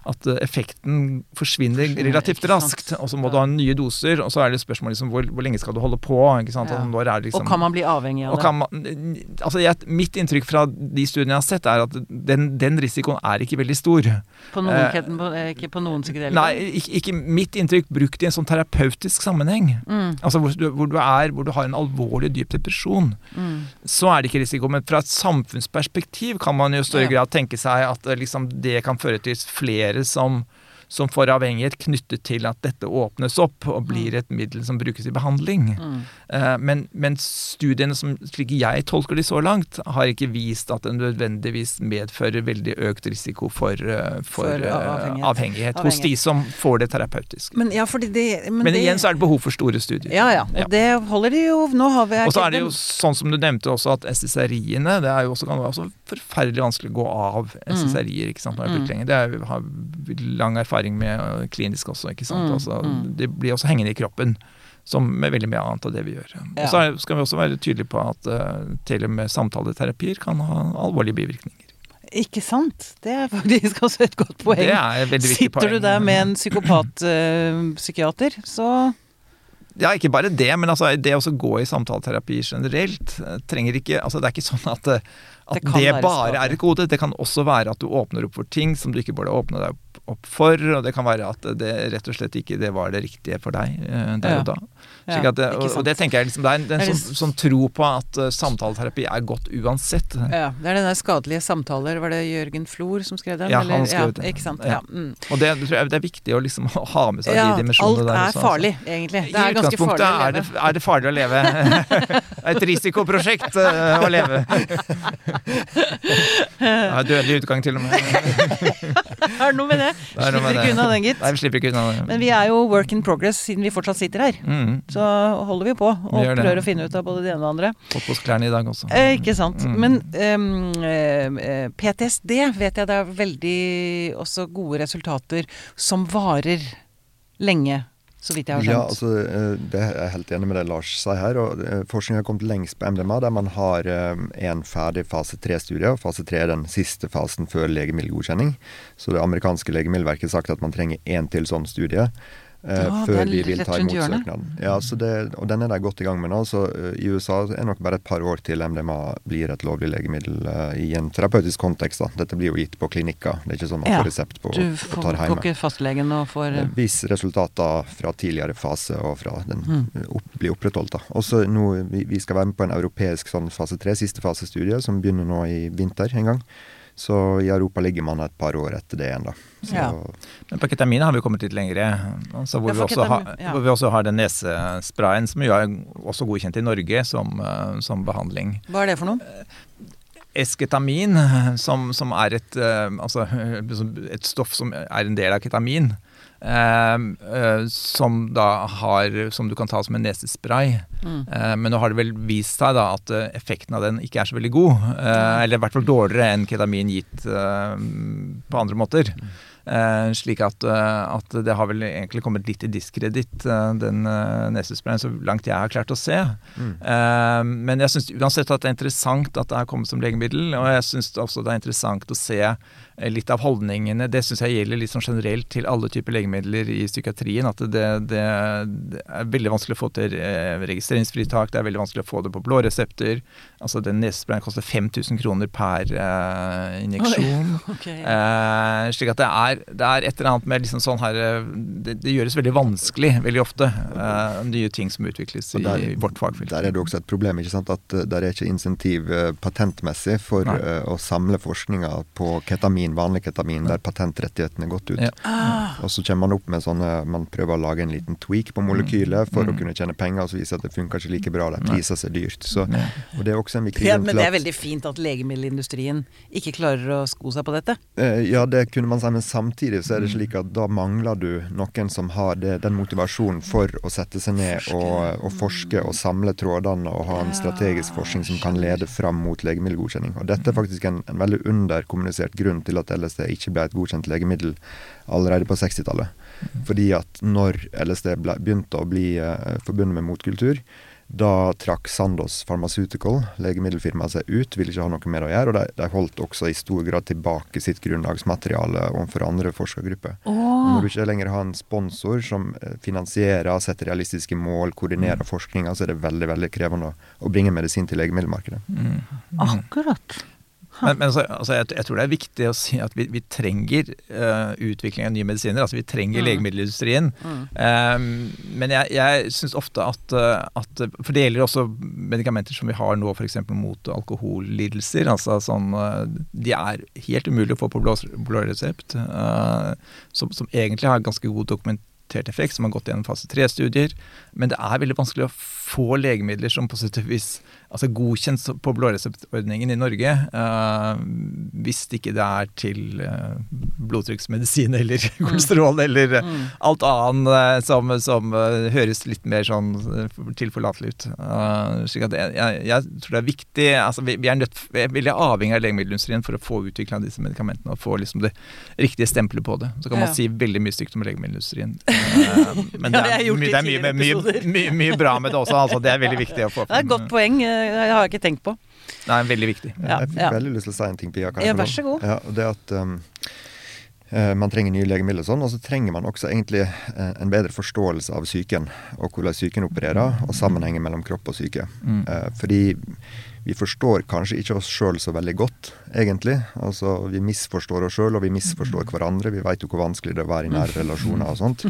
at effekten forsvinner relativt raskt, og så må du ha nye doser, og så det spørsmål liksom, hvor lenge skal du holde på, ikke sant? Ja. Når det liksom, og kan man bli avhengig av det? Altså mitt inntrykk fra de studiene jeg har sett at den risikoen ikke veldig stor. Ikke på noen psykedelika? Nei, ikke mitt inntrykk brukt i en sånn terapeutisk sammenheng. Altså hvor du har en alvorlig dyp depresjon, så det ikke risiko, men fra et samfunnsperspektiv kan man jo i større grad tenke seg at liksom, det kan føre til flere som får avhengighet knyttet til at dette åpnes opp og blir et middel som brukes i behandling. Men studiene som slik jeg tolker de så langt, har ikke vist at det nødvendigvis medfører veldig økt risiko for avhengighet hos de som får det terapeutisk. Men igjen så det behov for store studier. Ja. Og det holder de jo. Nå har vi og så det jo sånn som du nevnte også at SSRI-ene, det jo også, kan være også forferdelig vanskelig å gå av SSRI-er, ikke sant, når det brukt lenge. Det har lang erfaring med klinisk også, ikke sant? Altså, det blir også hengende i kroppen, som med veldig mye annet av det vi gjør. Og så skal vi også være tydelige på at til og med samtaleterapier kan ha alvorlige bivirkninger. Ikke sant? Det faktisk også et godt poeng. Det et veldig viktig poeng. Sitter du der med en psykopat-psykiater, så... Ja, ikke bare det, men altså, det å gå i samtaleterapi generelt trenger ikke, altså det ikke sånn at det bare et gode. Det kan også være at du åpner opp for ting som du ikke burde åpne deg opp for, og det kan være at det rett og slett ikke det var det riktige for deg der og da. Slik at og det tenker jeg liksom, det en sånn tro på at samtaleterapi godt uansett. Ja, det den der skadelige samtaler, var det Jørgen Flor som skrev den? Ja, han skrev det. Ikke sant? Ja. Og det tror jeg det viktig å liksom ha med seg de dimensjonene der. Alt farlig, egentlig. Det ganske farlig å leve. Det farlig å leve. Et risikoprosjekt å leve. Dødelig utgang til og med. Noe med det? Slipper ikke unna den, gitt. Nei, vi slipper ikke unna det. Men vi jo work in progress siden vi fortsatt sitter her. Så holder vi på og prøver å finne ut av både det ene og det andre. Fått på klærne i dag også. Ikke sant. Men PTSD vet jeg det veldig også gode resultater som varer lenge. Så vidt jeg har skjønt. Ja, altså, det jeg helt enig med det Lars sier her, og forskningen har kommet lengst på MDMA, der man har en ferdig fase 3-studie, og fase 3 den siste fasen før legemiddelgodkjenning. Så det amerikanske legemiddelverket har sagt at man trenger en til sånn studie, før vi vil ta imot søknaden. Ja, så og den de godt i gang med nå, så i USA nok bare et par år til MDMA blir et lovlig legemiddel i en terapeutisk kontekst. Da. Dette blir jo gitt på klinikker, det ikke sånn man får resept på og tar hjemme. Du får ikke fastlegen og får... Vis resultater fra tidligere fase og fra den blir opprettholdt. Da. Og så nå, vi skal være med på en europeisk sånn fase 3, siste fasestudie, som begynner nå i vinter en gang. Så i Europa ligger man et par år etter det igjen da. Men på ketamin har vi kommet litt lengre, altså hvor vi også har den nesesprayen, som jo også godkjent i Norge som behandling. Hva det for noe? Esketamin, som et stoff som en del av ketamin, som du kan ta som en nesespray. Men nå har det vel vist seg da at effekten av den ikke så veldig god, eller i hvert fall dårligere enn ketamin gitt på andre måter. Slik at det har vel egentlig kommet litt i diskreditt, den nesesprayen, så langt jeg har klart å se. Men jeg synes uansett at det interessant at det har kommet som legemiddel, og jeg synes også det interessant å se litt av holdningene. Det synes jeg gjelder litt sånn generelt til alle typer legemidler i psykiatrien, at det veldig vanskelig å få til registreringsfritak, det veldig vanskelig å få det på blå resepter. Altså den nesesprayen koster 5.000 kroner per injeksjon. Slik at det et eller annet med liksom sånn her, det gjøres veldig vanskelig, veldig ofte, nye ting som utvikles i vårt fagfelt. Der det også et problem, ikke sant, at der ikke insentiv patentmessig for å samle forskninga på ketamin, vanlig ketamin, der patentrettighetene gått ut. Og så kommer man opp med sånne, man prøver å lage en liten tweak på molekylet for å kunne tjene penger, og så viser at det funker ikke like bra, det priser seg dyrt. Så, og det også en viktig men det veldig fint at legemiddelindustrien ikke klarer å sko seg på dette. Ja, det kunne man si, men samtidig så det slik at da mangler du noen som har den motivasjonen for å sette seg ned og forske og samle trådene og ha en strategisk forskning som kan lede fram mot legemiddelgodkjenning. Og dette faktisk en veldig underkommunisert grunn til at LSD ikke ble et godkjent legemiddel allerede på 60-tallet. Fordi at når LSD begynte å bli forbundet med motkultur, Da trakk Sandoz Pharmaceutical, legemiddelfirmaet, seg ut, ville ikke ha noe mer å gjøre, og de holdt også i stor grad tilbake sitt grunnlagsmateriale overfor andre forskergrupper. Når du ikke lenger har en sponsor som finansierer, setter realistiske mål, koordinerer forskninga, så er det veldig, veldig krevende å bringe medisin til legemiddelmarkedet. Akkurat. Men altså, jeg tror det er viktig å si at vi trenger utvikling av nye medisiner, altså vi trenger legemiddelindustrien. Men jeg synes ofte at for det gjelder også medikamenter som vi har nå, for eksempel mot alkohollidelser, altså sånn, de er helt umulig å få på blå resept, som egentlig har ganske god effekt, som har gått gjennom fase 3-studier, men det er veldig vanskelig å få legemidler som på sett og vis godkjent på blåreseptordningen i Norge, hvis ikke det er til blodtrykksmedisin eller kolesterol eller alt annet som høres litt mer sånn tilforlatelig ut. Slik at jeg tror det er viktig, altså vi er veldig avhengig av legemiddelindustrien for å få utviklet disse medikamentene og få liksom det riktige stempelet på det. Så kan man si veldig mye stygt om legemiddelindustrien. Men det er mye bra med det også, altså det er veldig viktig å få. Det er et godt poeng, det har jeg ikke tenkt på. Nei, veldig viktig. Jeg fikk veldig lyst til å si en ting, Pia. Vær så god. Ja, og det at man trenger nye legemidler og sånn, og så trenger man også egentlig en bedre forståelse av psyken, og hvordan psyken opererer, og sammenhengen mellom kropp og psyke. Fordi vi forstår kanskje ikke oss selv så veldig godt, egentlig. Altså, vi misforstår oss selv, og vi misforstår hverandre. Vi vet jo hvor vanskelig det er å være i nære relasjoner og sånt.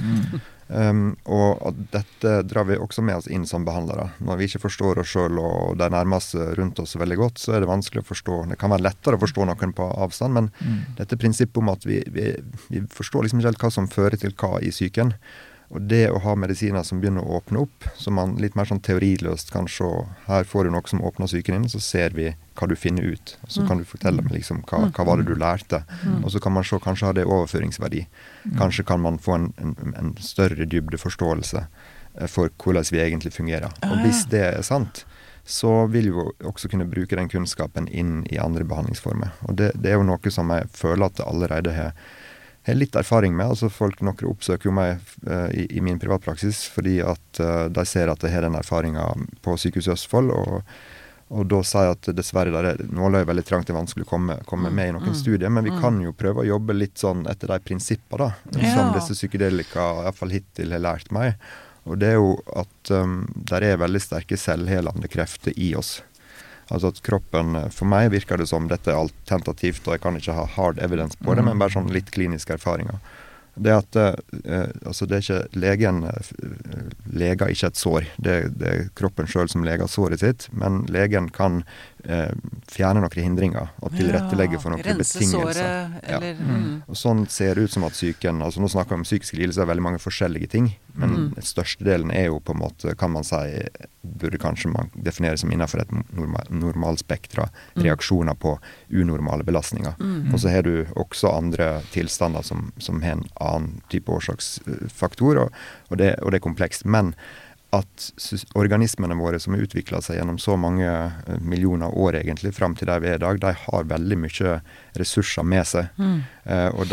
Og dette drar vi også med oss inn som behandlere. Når vi ikke forstår oss selv og det nærmeste rundt oss veldig godt, så er det vanskelig å forstå. Det kan være lettere å forstå noen på avstand, men dette prinsippet om at vi forstår liksom ikke helt hva som fører til hva i psyken. Og det å ha medisiner som begynner å åpne opp, så man litt mer sånn teoriløst kan se, her får du noe som åpner psyken din, så ser vi hva du finner ut. Og så kan du fortelle meg liksom hva var det du lærte. Og så kan man se, kanskje ha det overføringsverdi. Kanskje kan man få en større dybde forståelse for hvordan vi egentlig fungerer. Og hvis det er sant, så vil vi jo også kunne bruke den kunnskapen inn i andre behandlingsformer. Og det er jo noe som jeg føler at det allerede har litt erfaring med. Altså folk noen oppsøker jo meg i min privatpraksis fordi at de ser at jeg har den erfaringen på Sykehuset Østfold, og da sier jeg at dessverre nåløy er veldig trangt, det er vanskelig å komme med i noen studier, men vi kan jo prøve å jobbe litt sånn etter de prinsippene som disse psykedelika i hvert fall hittil har lært meg. Og det er jo at der er veldig sterke selvhelende krefter i oss. Altså at kroppen, for meg virker det som dette er alt tentativt, og jeg kan ikke ha hard evidence på det, men bare sånn litt kliniske erfaringer. Det at altså det er ikke legen leger ikke et sår. Det er kroppen selv som leger såret sitt, men legen kan fjerne noen hindringer og tilrettelegge for noen betingelser. Eller, Og sånn ser det ut som at psyken, altså nå snakker vi om psykiske lidelser, veldig mange forskjellige ting, men den største delen er jo på en måte, kan man si, burde kanskje man definere som innenfor et normalspektra reaksjoner på unormale belastninger. Og så har du også andre tilstander som har en annen type årsaksfaktor, og det er komplekst. Men at organismene våre som har utviklet seg gjennom så mange millioner år egentlig, frem til der vi er i dag, de har veldig mye ressurser med seg. Og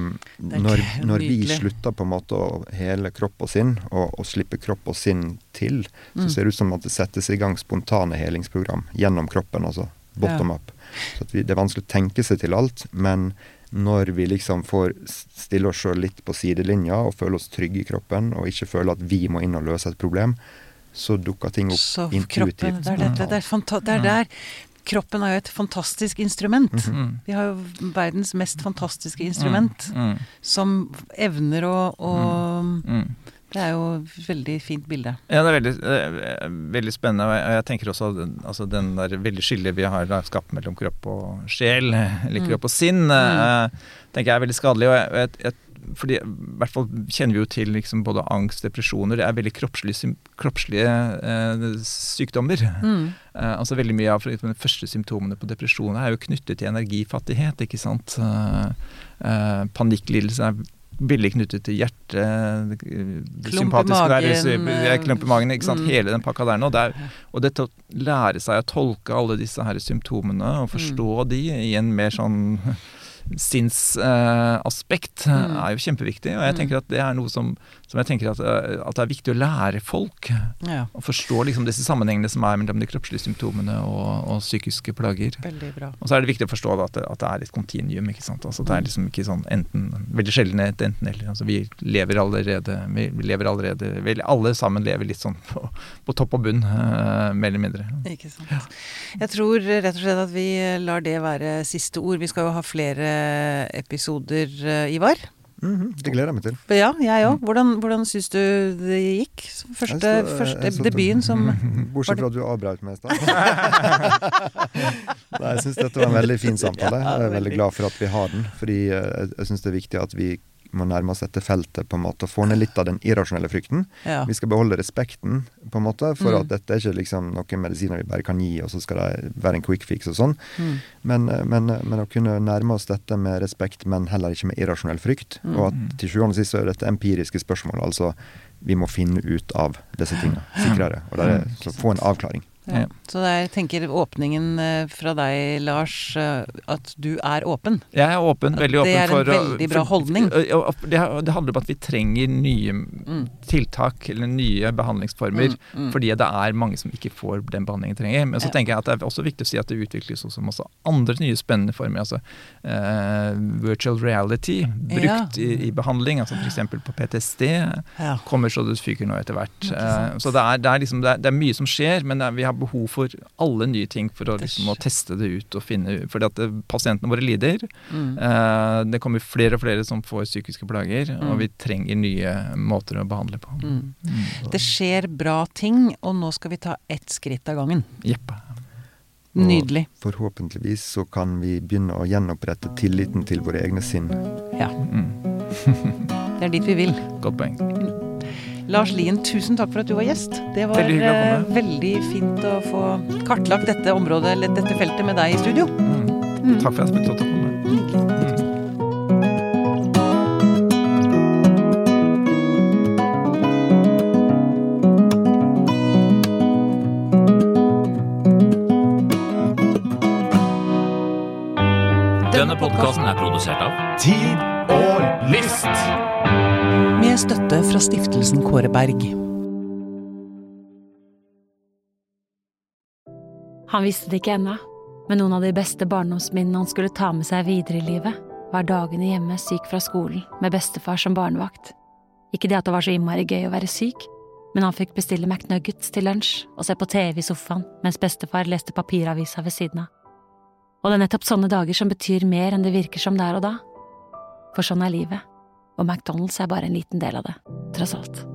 når vi slutter på en måte å hele kropp og sinn, og slippe kropp og sinn til, så ser det ut som at det settes i gang spontane helingsprogram gjennom kroppen, altså bottom up. Så at det er vanskelig å tenke seg til alt, men når vi liksom får stille oss selv litt på sidelinja og føle oss trygge i kroppen, og ikke føle at vi må inn og løse et problem, så dukker ting opp så intuitivt. Kroppen, det er der. Kroppen er jo et fantastisk instrument. Vi har jo verdens mest fantastiske instrument, som evner å det er jo et veldig fint bilde. Ja, det er veldig spennende, og jeg tenker også altså den der veldig skillet vi har skapt mellom kropp og sjel, eller kropp og sinn, tenker jeg er veldig skadelig, og fordi i hvert fall kjenner vi jo til liksom både angst, depresjoner, det er veldig kroppslige sykdommer. Altså veldig mye av de første symptomene på depresjoner er jo knyttet til energifattighet, ikke sant? Panikklidelse er veldig knyttet til hjertet, klump i magen, ikke sant? Hele den pakka der nå. Og dette å lære seg å tolke alle disse her symptomene og forstå de i en mer sånn sinnsaspekt jo kjempeviktig, og jeg tenker at det noe som jeg tenker at det viktig å lære folk å forstå liksom disse sammenhengene som mellom de kroppslige symptomene og psykiske plager. Veldig bra. Og så det viktig å forstå at det et kontinuum, ikke sant? Altså det liksom ikke sånn veldig sjelden et enten eller. Altså vi lever allerede, alle sammen lever litt sånn på topp og bunn, mer eller mindre. Ikke sant. Ja. Jeg tror rett og slett at vi lar det være siste ord. Vi skal jo ha flere episoder, Ivar. Det gleder jeg meg til. Ja, jeg også. Hvordan synes du det gikk? Første debuten som... Bortsett fra at du avbrøt meg i stad. Nei, jeg synes dette var en veldig fin samtale. Jeg veldig glad for at vi har den, fordi jeg synes det viktig at vi må nærme oss dette feltet på en måte, og få ned litt av den irrasjonelle frykten. Ja. Vi skal beholde respekten på en måte, for at dette ikke liksom noen medisiner vi bare kan gi, og så skal det være en quick fix og sånn. Men å kunne nærme oss dette med respekt, men heller ikke med irrasjonell frykt, og at til sjuende og sist så dette empiriske spørsmål, altså vi må finne ut av disse tingene sikrere, og så få en avklaring. Ja. Så jeg tenker åpningen fra deg, Lars, at du åpen. Jeg åpen, veldig åpen for... Det en veldig bra holdning. Det handler om at vi trenger nye tiltak, eller nye behandlingsformer, fordi det mange som ikke får den behandlingen trenger. Men så tenker jeg at det også viktig å si at det utvikles også andre nye spennende former, altså virtual reality, brukt i behandling, altså for eksempel på PTSD, kommer så det fyker nå etter hvert. Så det liksom, det mye som skjer, men vi har behov for alle nye ting for å, liksom, å teste det ut og finne ut, fordi at pasientene våre lider. Det kommer flere og flere som får psykiske plager, og vi trenger nye måter å behandle på. Det skjer bra ting, og nå skal vi ta ett skritt av gangen. Jepp. Nydelig. Og forhåpentligvis så kan vi begynne å gjenopprette tilliten til våre egne sinn. Ja. Det dit vi vil. Godt poeng. Lars Lien, tusen takk for at du var gjest. Det var veldig fint å få kartlagt dette området, eller dette feltet med deg i studio. Takk for at jeg fikk lov til å komme. Denne podcasten produsert av Tid og Lyst. Med støtte fra stiftelsen Kåre Berg. Han visste det ikke ennå, men noen av de beste barndomsminnene han skulle ta med seg videre i livet, var dagene hjemme syk fra skolen, med bestefar som barnevakt. Ikke det at det var så innmari gøy å være syk, men han fikk bestille McNuggets til lunsj og se på TV i sofaen, mens bestefar leste papiravisa ved siden av. Og det nettopp sånne dager som betyr mer enn det virker som der og da. For sånn livet. Og McDonald's bare en liten del av det, tross alt.